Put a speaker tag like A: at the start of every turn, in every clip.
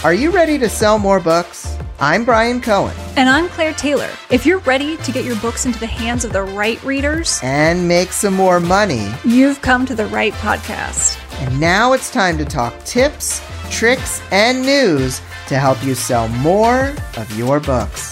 A: Are you ready to sell more books? I'm Brian Cohen.
B: And I'm Claire Taylor. If you're ready to get your books into the hands of the right readers
A: and make some more money,
B: you've come to the right podcast.
A: And now it's time to talk tips, tricks, and news to help you sell more of your books.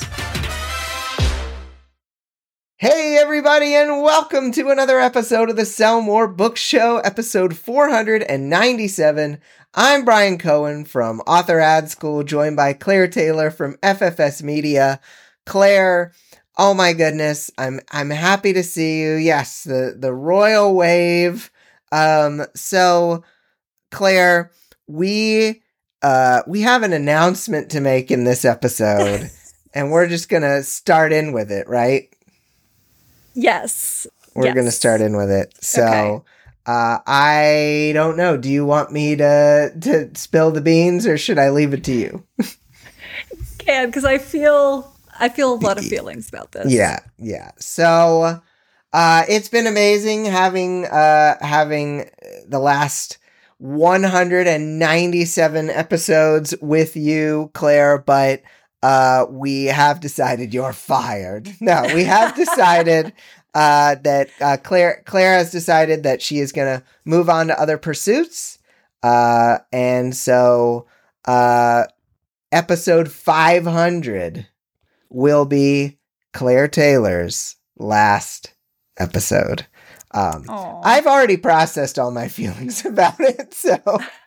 A: Hey everybody, and welcome to another episode of the Sell More Books Show, episode 497. I'm Brian Cohen from Author Ad School, joined by Claire Taylor from FFS Media. Claire, oh my goodness, I'm happy to see you. Yes, the royal wave. So Claire, we have an announcement to make in this episode, and we're just gonna start in with it, right?
B: Yes.
A: We're going to start in with it. So, okay. I don't know. Do you want me to spill the beans, or should I leave it to you?
B: Can, because I feel a lot of feelings about this.
A: Yeah. So, it's been amazing having the last 197 episodes with you, Claire, but we have decided you're fired. No, we have decided that Claire has decided that she is going to move on to other pursuits. And so episode 500 will be Claire Taylor's last episode. I've already processed all my feelings about it. So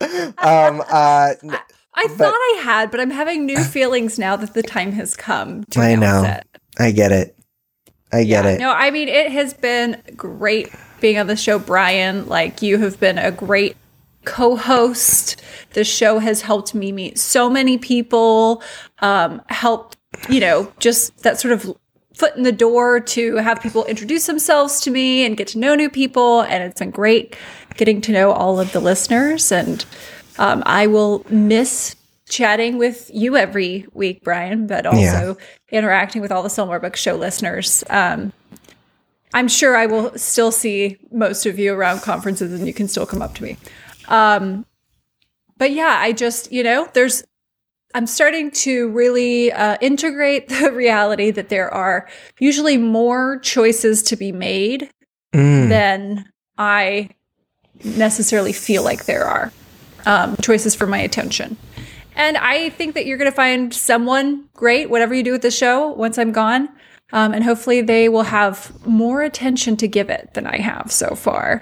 B: I thought I had, but I'm having new feelings now that the time has come to
A: announce it. I get it. I get it.
B: No, I mean, it has been great being on the show, Brian. Like, you have been a great co-host. The show has helped me meet so many people, helped, just that sort of foot in the door to have people introduce themselves to me and get to know new people. And it's been great getting to know all of the listeners. And I will miss chatting with you every week, Brian, but also interacting with all the Sell More Books Show listeners. I'm sure I will still see most of you around conferences, and you can still come up to me. But yeah, I just, I'm starting to really integrate the reality that there are usually more choices to be made than I necessarily feel like there are. Choices for my attention. And I think that you're going to find someone great, whatever you do with the show, once I'm gone. And hopefully they will have more attention to give it than I have so far.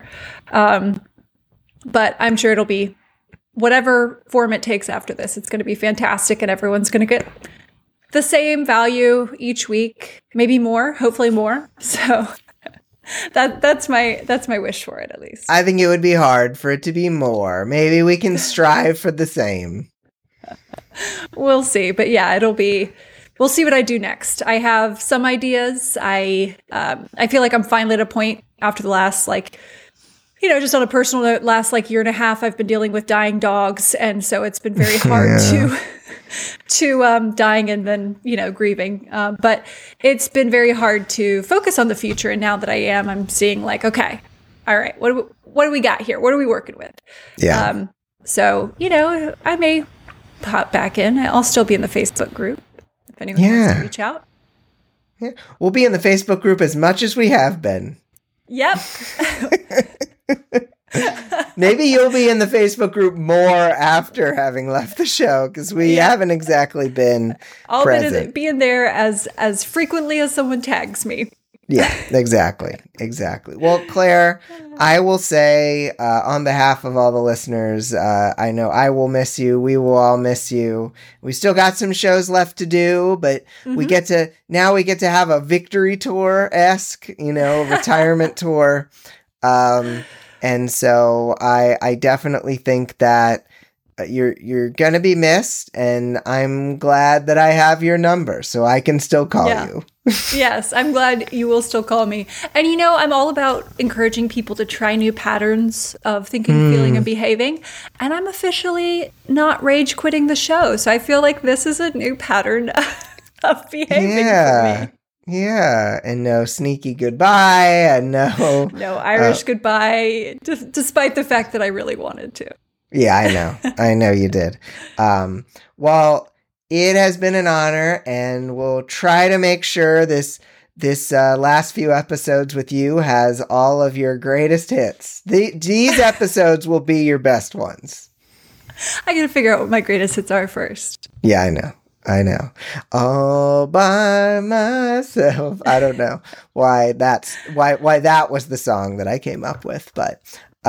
B: But I'm sure it'll be whatever form it takes after this. It's going to be fantastic, and everyone's going to get the same value each week, maybe more, hopefully more. So that's my wish for it, at least.
A: I think it would be hard for it to be more. Maybe we can strive for the same.
B: We'll see. But yeah, we'll see what I do next. I have some ideas. I feel like I'm finally at a point after the last, just on a personal note, last year and a half, I've been dealing with dying dogs. And so it's been very hard to dying and then, grieving. But it's been very hard to focus on the future. And now that I'm seeing okay, all right, what do we got here? What are we working with?
A: Yeah.
B: So, I may pop back in. I'll still be in the Facebook group if anyone wants to reach out.
A: Yeah. We'll be in the Facebook group as much as we have been.
B: Yep.
A: Maybe you'll be in the Facebook group more after having left the show, because we haven't exactly been present.
B: I'll be in there as frequently as someone tags me.
A: Yeah, exactly. Well, Claire, I will say on behalf of all the listeners, I know I will miss you. We will all miss you. We still got some shows left to do, but we get to have a victory tour-esque, retirement tour. And so I definitely think that you're going to be missed, and I'm glad that I have your number so I can still call you.
B: Yes, I'm glad you will still call me. And I'm all about encouraging people to try new patterns of thinking, feeling, and behaving. And I'm officially not rage quitting the show. So I feel like this is a new pattern of behaving for me.
A: Yeah, and no sneaky goodbye, and no
B: Irish goodbye, despite the fact that I really wanted to.
A: Yeah, I know. I know you did. Well, it has been an honor, and we'll try to make sure this last few episodes with you has all of your greatest hits. These episodes will be your best ones.
B: I gotta figure out what my greatest hits are first.
A: Yeah, I know. All by myself. I don't know why that was the song that I came up with, but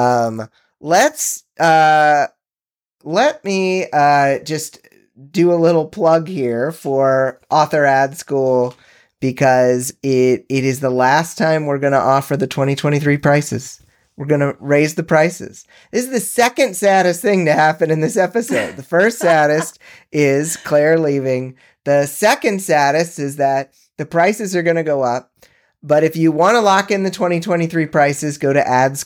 A: let me just do a little plug here for Author Ad School, because it is the last time we're going to offer the 2023 prices. We're going to raise the prices. This is the second saddest thing to happen in this episode. The first saddest is Claire leaving. The second saddest is that the prices are going to go up. But if you want to lock in the 2023 prices, go to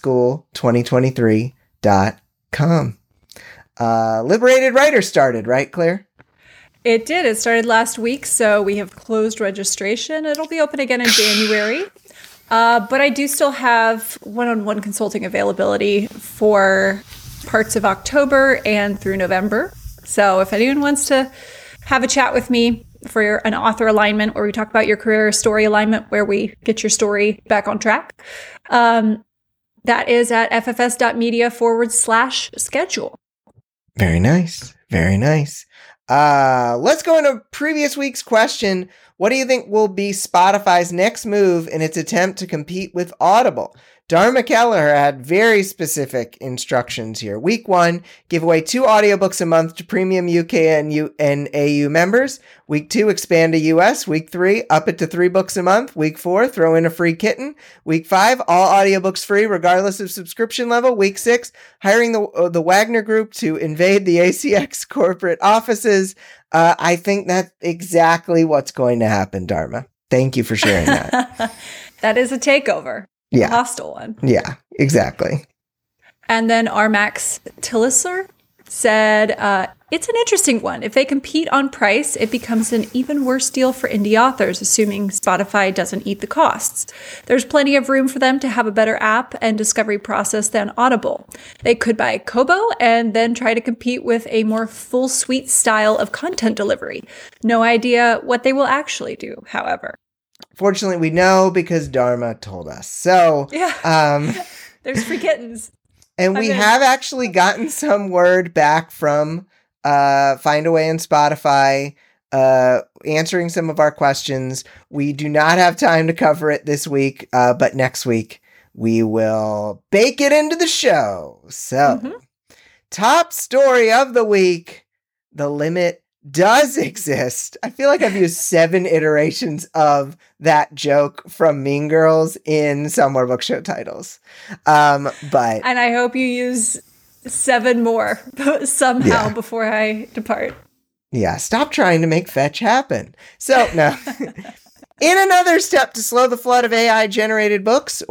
A: adschool2023.com. Liberated Writer started, right, Claire?
B: It did. It started last week, so we have closed registration. It'll be open again in January. But I do still have one-on-one consulting availability for parts of October and through November. So if anyone wants to have a chat with me for an author alignment, where we talk about your career story alignment, where we get your story back on track, that is at ffs.media/schedule.
A: Very nice. Very nice. Let's go into previous week's question. What do you think will be Spotify's next move in its attempt to compete with Audible? Dharma Kelleher had very specific instructions here. Week 1, give away 2 audiobooks a month to premium UK and AU members. Week 2, expand to US. Week 3, up it to 3 books a month. Week 4, throw in a free kitten. Week 5, all audiobooks free regardless of subscription level. Week 6, hiring the Wagner Group to invade the ACX corporate offices. I think that's exactly what's going to happen, Dharma. Thank you for sharing that.
B: That is a takeover.
A: Yeah.
B: A hostile one.
A: Yeah, exactly.
B: And then Armax Tillisler said, it's an interesting one. If they compete on price, it becomes an even worse deal for indie authors, assuming Spotify doesn't eat the costs. There's plenty of room for them to have a better app and discovery process than Audible. They could buy Kobo and then try to compete with a more full suite style of content delivery. No idea what they will actually do, however.
A: Fortunately, we know because Dharma told us. So,
B: yeah. There's free kittens.
A: And we have actually gotten some word back from Findaway and Spotify answering some of our questions. We do not have time to cover it this week, but next week we will bake it into the show. So, top story of the week, the limit does exist. I feel like I've used 7 iterations of that joke from Mean Girls in Somewhere Book Show titles. But
B: and I hope you use 7 more somehow before I depart.
A: Yeah, stop trying to make fetch happen. So, no. In another step to slow the flood of AI-generated books,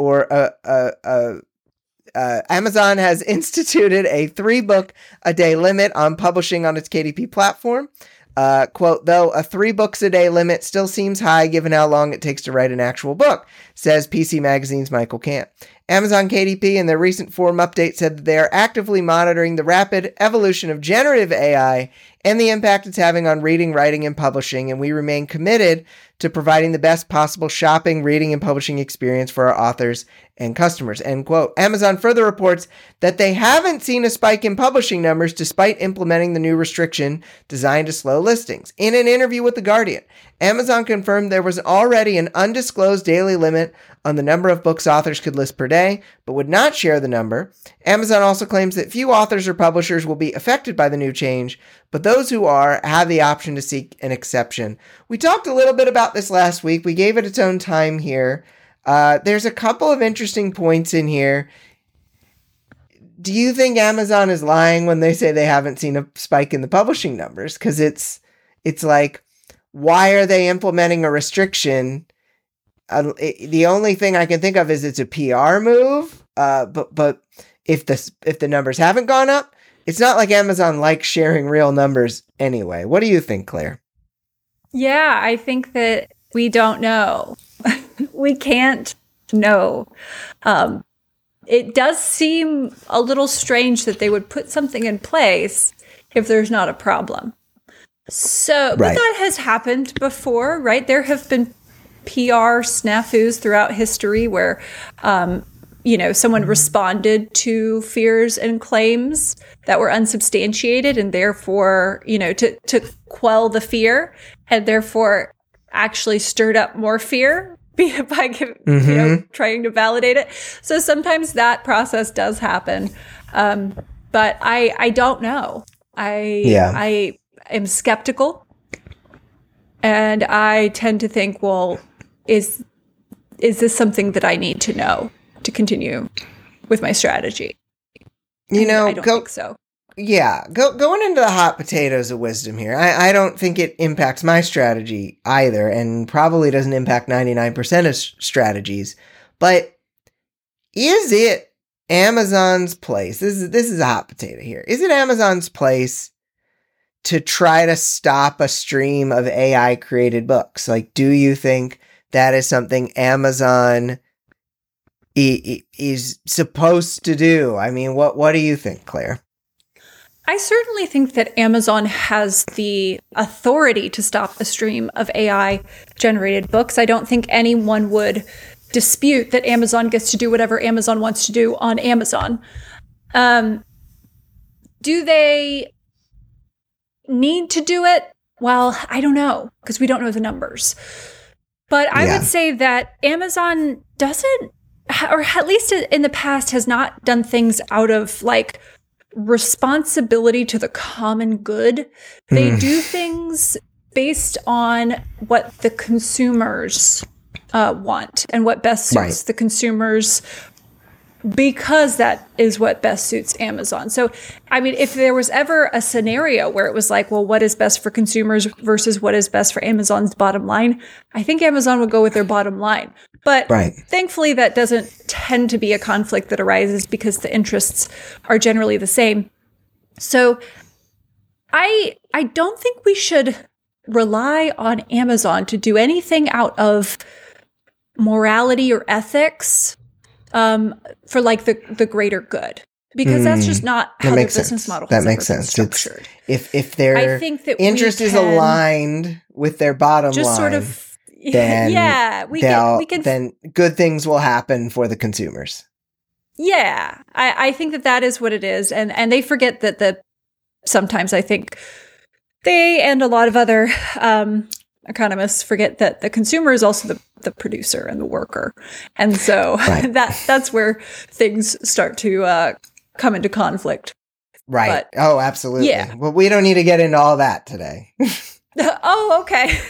A: Amazon has instituted a 3-book-a-day limit on publishing on its KDP platform. Quote, though a 3 books a day limit still seems high given how long it takes to write an actual book, says PC Magazine's Michael Camp. Amazon KDP in their recent forum update said that they are actively monitoring the rapid evolution of generative AI and the impact it's having on reading, writing, and publishing, and we remain committed to providing the best possible shopping, reading, and publishing experience for our authors and customers, end quote. Amazon further reports that they haven't seen a spike in publishing numbers despite implementing the new restriction designed to slow listings. In an interview with The Guardian, Amazon confirmed there was already an undisclosed daily limit on the number of books authors could list per day, but would not share the number. Amazon also claims that few authors or publishers will be affected by the new change, but those who are have the option to seek an exception. We talked a little bit about this last week. We gave it its own time here. There's a couple of interesting points in here. Do you think Amazon is lying when they say they haven't seen a spike in the publishing numbers? Because it's like, why are they implementing a restriction? The only thing I can think of is it's a PR move. But if the numbers haven't gone up, it's not like Amazon likes sharing real numbers anyway. What do you think, Claire?
B: Yeah, I think that we don't know. We can't know. it does seem a little strange that they would put something in place if there's not a problem. So, but that has happened before, right? There have been PR snafus throughout history where, someone responded to fears and claims that were unsubstantiated, and therefore, to quell the fear, and therefore actually stirred up more fear by trying to validate it. So sometimes that process does happen, but I don't know. I am skeptical, and I tend to think, well, is this something that I need to know to continue with my strategy? I don't think so.
A: Yeah, going into the hot potatoes of wisdom here. I don't think it impacts my strategy either, and probably doesn't impact 99% of strategies. But is it Amazon's place? This is a hot potato here. Is it Amazon's place to try to stop a stream of AI created books? Like, do you think that is something Amazon is supposed to do? I mean, what do you think, Claire?
B: I certainly think that Amazon has the authority to stop a stream of AI generated books. I don't think anyone would dispute that Amazon gets to do whatever Amazon wants to do on Amazon. Do they need to do it? Well, I don't know, because we don't know the numbers. But I would say that Amazon doesn't, or at least in the past, has not done things out of like responsibility to the common good. They do things based on what the consumers want and what best suits the consumers, because that is what best suits Amazon. So, I mean, if there was ever a scenario where it was like, well, what is best for consumers versus what is best for Amazon's bottom line, I think Amazon would go with their bottom line. But thankfully, that doesn't tend to be a conflict that arises because the interests are generally the same. So I don't think we should rely on Amazon to do anything out of morality or ethics for like the greater good, because that's just not how the business model has ever been structured.
A: If their interest is aligned with their bottom line, sort of, then then good things will happen for the consumers.
B: Yeah, I think that is what it is, and they forget that sometimes I think they and a lot of other economists forget that the consumer is also the producer and the worker. And so that's where things start to come into conflict.
A: Right. But, absolutely. Yeah. Well, we don't need to get into all that today.
B: Oh, okay.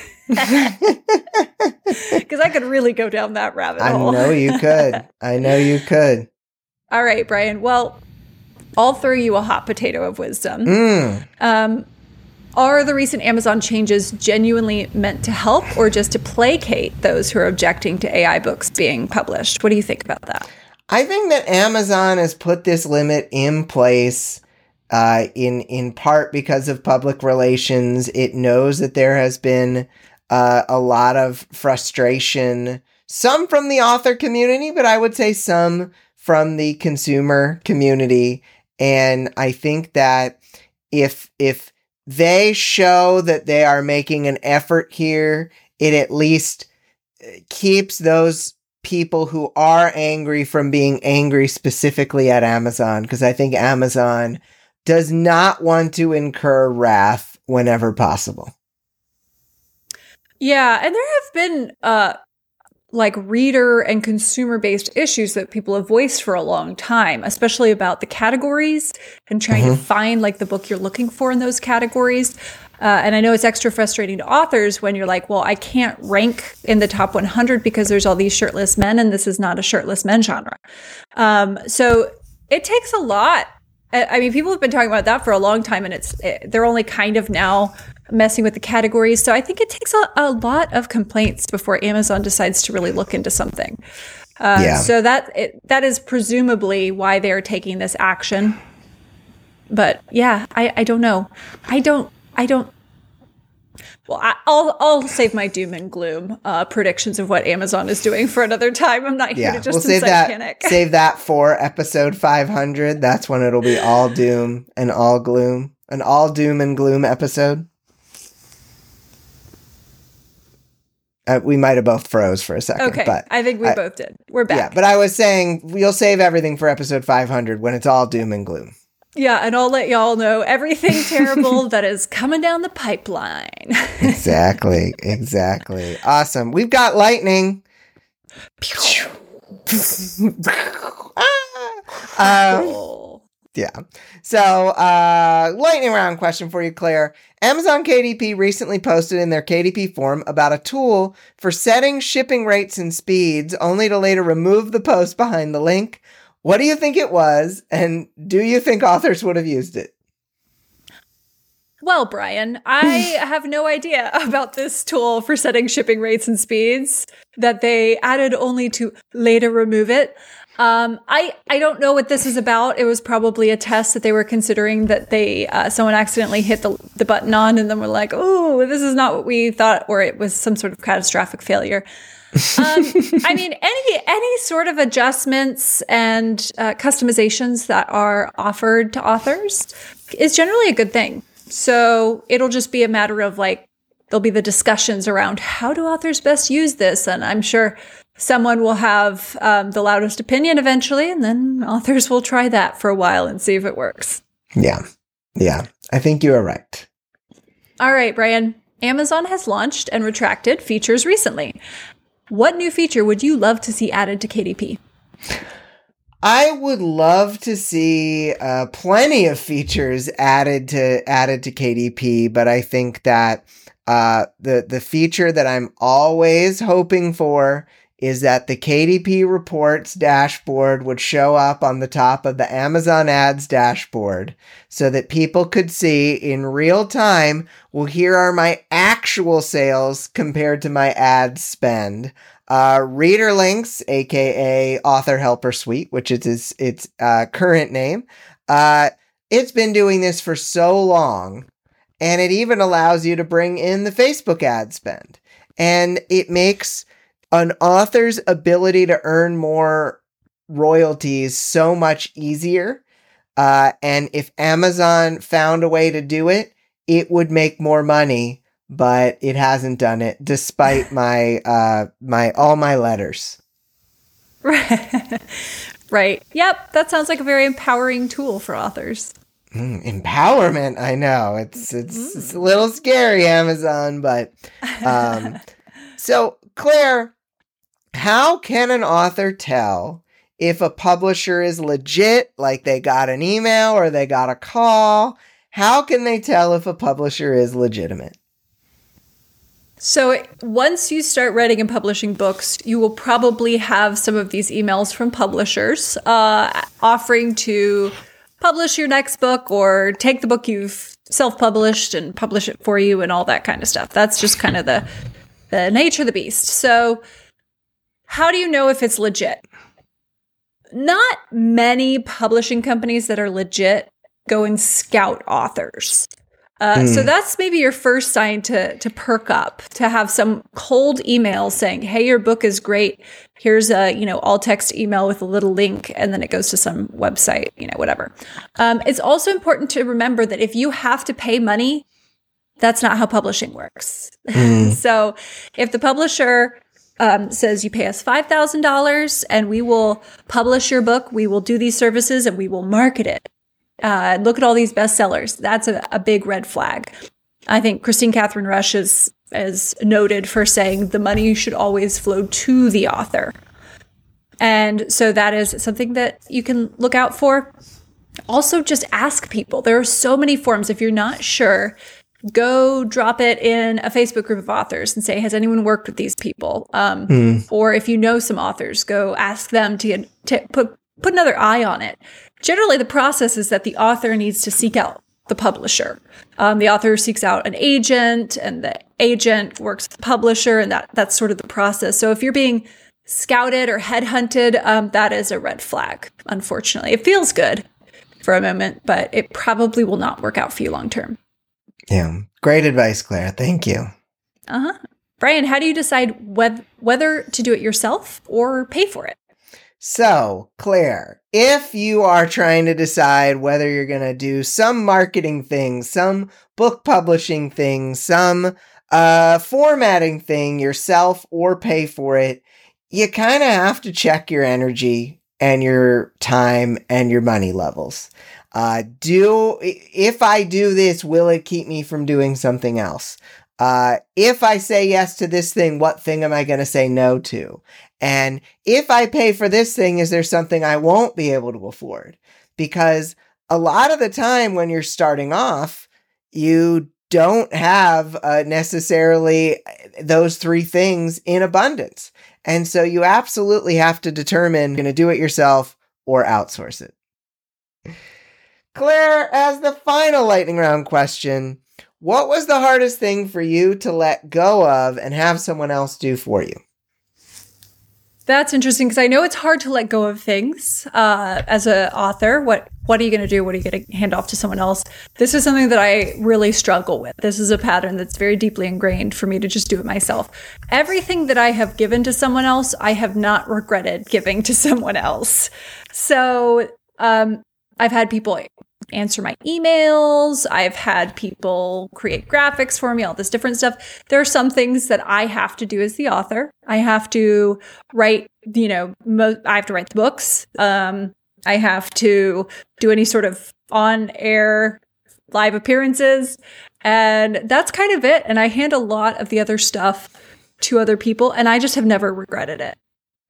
B: Because I could really go down that rabbit hole.
A: I know you could.
B: All right, Brian. Well, I'll throw you a hot potato of wisdom. Are the recent Amazon changes genuinely meant to help or just to placate those who are objecting to AI books being published? What do you think about that?
A: I think that Amazon has put this limit in place in part because of public relations. It knows that there has been a lot of frustration, some from the author community, but I would say some from the consumer community. And I think that if they show that they are making an effort here, it at least keeps those people who are angry from being angry specifically at Amazon, because I think Amazon does not want to incur wrath whenever possible.
B: Yeah, and there have been like reader and consumer-based issues that people have voiced for a long time, especially about the categories and trying to find like the book you're looking for in those categories. And I know it's extra frustrating to authors when you're like, well, I can't rank in the top 100 because there's all these shirtless men and this is not a shirtless men genre. So it takes a lot. I mean, people have been talking about that for a long time, and they're only kind of now messing with the categories. So I think it takes a lot of complaints before Amazon decides to really look into something. So that is presumably why they're taking this action. But yeah, I don't know. I don't Well, I'll save my doom and gloom predictions of what Amazon is doing for another time. I'm not here to just incite panic.
A: Save that for episode 500. That's when it'll be all doom and all gloom. An all doom and gloom episode. We might have both froze for a second.
B: Okay,
A: but
B: I think we both did. We're back.
A: Yeah, but I was saying you'll save everything for episode 500 when it's all doom and gloom.
B: Yeah, and I'll let y'all know everything terrible that is coming down the pipeline.
A: Exactly. Awesome. We've got lightning. Yeah. So, lightning round question for you, Claire. Amazon KDP recently posted in their KDP forum about a tool for setting shipping rates and speeds, only to later remove the post behind the link. What do you think it was, and do you think authors would have used it?
B: Well, Brian, I have no idea about this tool for setting shipping rates and speeds that they added only to later remove it. I don't know what this is about. It was probably a test that they were considering that someone accidentally hit the button on and then were like, oh, this is not what we thought, or it was some sort of catastrophic failure. I mean, any sort of adjustments and customizations that are offered to authors is generally a good thing. So it'll just be a matter of there'll be the discussions around how do authors best use this, and I'm sure someone will have the loudest opinion eventually, and then authors will try that for a while and see if it works.
A: Yeah, I think you are right.
B: All right, Brian. Amazon has launched and retracted features recently. What new feature would you love to see added to KDP?
A: I would love to see plenty of features added to KDP, but I think that the feature that I'm always hoping for is that the KDP reports dashboard would show up on the top of the Amazon ads dashboard so that people could see in real time, well, here are my actual sales compared to my ad spend. Reader Links, aka Author Helper Suite, which is its current name, it's been doing this for so long, and it even allows you to bring in the Facebook ad spend. And it makes an author's ability to earn more royalties so much easier. And if Amazon found a way to do it, it would make more money, but it hasn't done it despite my all my letters.
B: Right. Yep. That sounds like a very empowering tool for authors.
A: Empowerment. I know it's a little scary, Amazon, but so Claire, how can an author tell if a publisher is legit, like they got an email or they got a call? How can they tell if a publisher is legitimate?
B: So once you start writing and publishing books, you will probably have some of these emails from publishers offering to publish your next book or take the book you've self-published and publish it for you and all that kind of stuff. That's just kind of the nature of the beast. So how do you know if it's legit? Not many publishing companies that are legit go and scout authors. So that's maybe your first sign to perk up, to have some cold email saying, hey, your book is great. Here's a, all text email with a little link, and then it goes to some website, whatever. It's also important to remember that if you have to pay money, that's not how publishing works. So if the publisher says you pay us $5,000 and we will publish your book, we will do these services and we will market it. Look at all these bestsellers. That's a big red flag. I think Christine Catherine Rush is noted for saying the money should always flow to the author. And so that is something that you can look out for. Also, just ask people. There are so many forums. If you're not sure, go drop it in a Facebook group of authors and say, has anyone worked with these people? Or if you know some authors, go ask them to put another eye on it. Generally, the process is that the author needs to seek out the publisher. The author seeks out an agent, and the agent works with the publisher, and that's sort of the process. So if you're being scouted or headhunted, that is a red flag, unfortunately. It feels good for a moment, but it probably will not work out for you long term.
A: Yeah. Great advice, Claire. Thank you.
B: Uh-huh. Brian, how do you decide whether to do it yourself or pay for it?
A: So, Claire, if you are trying to decide whether you're going to do some marketing thing, some book publishing thing, some formatting thing yourself or pay for it, you kind of have to check your energy and your time and your money levels. If I do this, will it keep me from doing something else? If I say yes to this thing, what thing am I going to say no to? And if I pay for this thing, is there something I won't be able to afford? Because a lot of the time when you're starting off, you don't have necessarily those three things in abundance. And so you absolutely have to determine, going to do it yourself or outsource it. Claire, as the final lightning round question, what was the hardest thing for you to let go of and have someone else do for you?
B: That's interesting because I know it's hard to let go of things as an author. What are you going to do? What are you going to hand off to someone else? This is something that I really struggle with. This is a pattern that's very deeply ingrained for me to just do it myself. Everything that I have given to someone else, I have not regretted giving to someone else. So I've had people answer my emails. I've had people create graphics for me, all this different stuff. There are some things that I have to do as the author. I have to write, I have to write the books. I have to do any sort of on-air live appearances. And that's kind of it. And I hand a lot of the other stuff to other people, and I just have never regretted it.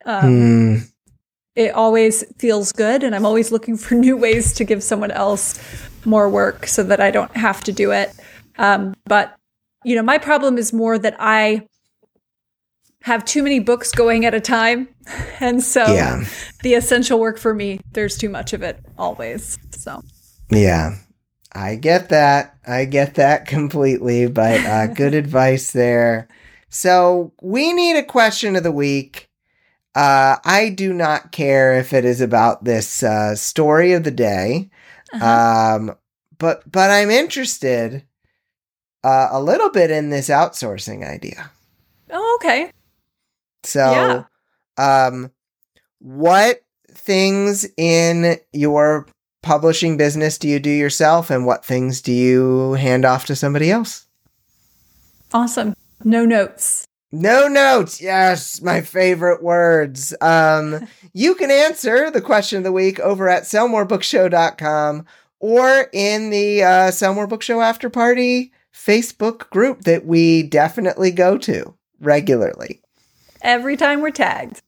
B: It always feels good, and I'm always looking for new ways to give someone else more work so that I don't have to do it. But, my problem is more that I have too many books going at a time. And so the essential work for me, there's too much of it always. So,
A: yeah, I get that. I get that completely, but good advice there. So we need a question of the week. I do not care if it is about this story of the day, but I'm interested a little bit in this outsourcing idea.
B: Oh, okay.
A: So, what things in your publishing business do you do yourself, and what things do you hand off to somebody else?
B: Awesome. No notes.
A: No notes. Yes, my favorite words. You can answer the question of the week over at sellmorebookshow.com or in the Sell More Book Show After Party Facebook group that we definitely go to regularly.
B: Every time we're tagged.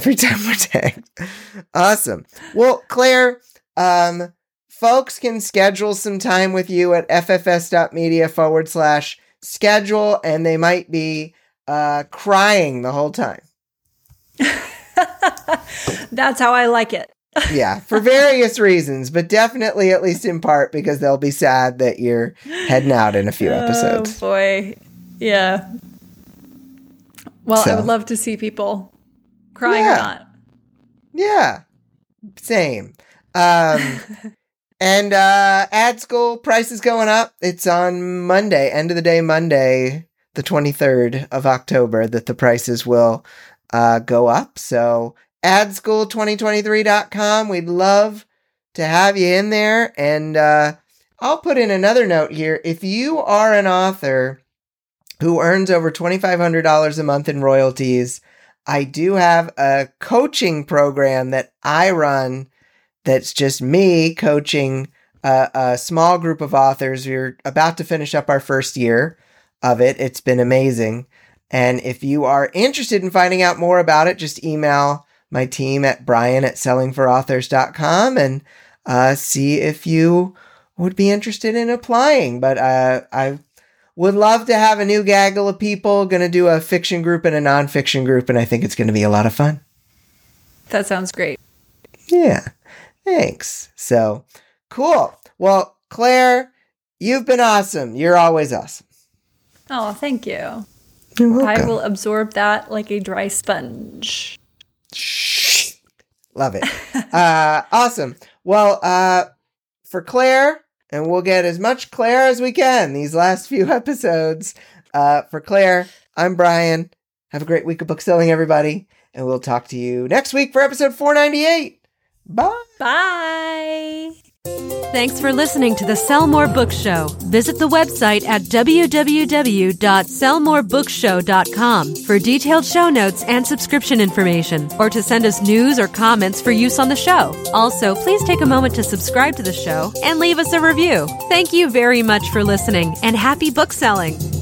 A: Awesome. Well, Claire, folks can schedule some time with you at ffs.media/schedule, and they might be crying the whole time.
B: That's how I like it.
A: Yeah, for various reasons, but definitely at least in part because they'll be sad that you're heading out in a few episodes.
B: Oh boy. Yeah. Well, I would love to see people crying or not.
A: Yeah. Same. And Ad School price is going up. It's on Monday, end of the day Monday, the 23rd of October, that the prices will go up. So adschool2023.com. We'd love to have you in there. And I'll put in another note here. If you are an author who earns over $2,500 a month in royalties, I do have a coaching program that I run that's just me coaching a small group of authors. We're about to finish up our first year of it. It's been amazing. And if you are interested in finding out more about it, just email my team at brian@sellingforauthors.com and see if you would be interested in applying. But I would love to have a new gaggle of people. Going to do a fiction group and a nonfiction group, and I think it's going to be a lot of fun.
B: That sounds great.
A: Yeah, thanks. So, cool. Well, Claire, you've been awesome. You're always awesome.
B: Oh, thank you.
A: You're welcome.
B: I will absorb that like a dry sponge.
A: Love it. Awesome. Well, for Claire, and we'll get as much Claire as we can these last few episodes. For Claire, I'm Brian. Have a great week of book selling, everybody. And we'll talk to you next week for episode 498. Bye.
B: Bye.
C: Thanks for listening to the Sell More Book Show. Visit the website at www.sellmorebookshow.com for detailed show notes and subscription information, or to send us news or comments for use on the show. Also, please take a moment to subscribe to the show and leave us a review. Thank you very much for listening, and happy book selling.